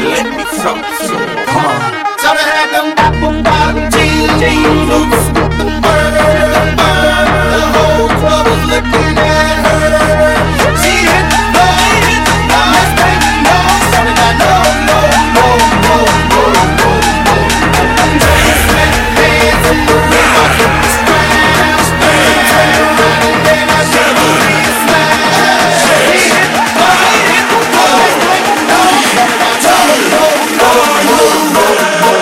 let me talk to her. Come on. Shout had them apple bottom jeans, loose with the bird. The whole club was looking at her. She hit the floor, let's take it no. Shouting out no, no, no, no, no, no, no. Hands in the room, I took the strap. Turn around and then I showed her a smash. She hit the floor, let's take it no. Shouting out no, no, no, no, no.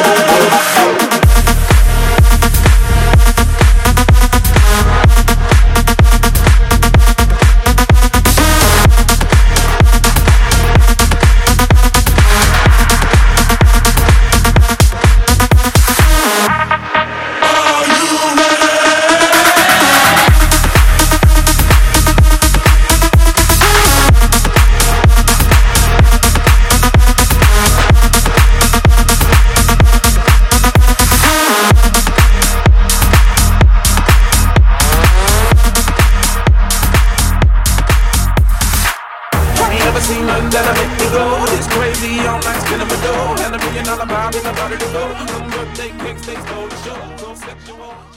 Seen nothing that'll make me go this crazy all night, spinning my dough, and $1 million bill in a body to go. Some birthday cakes, they stole the show, so sexual.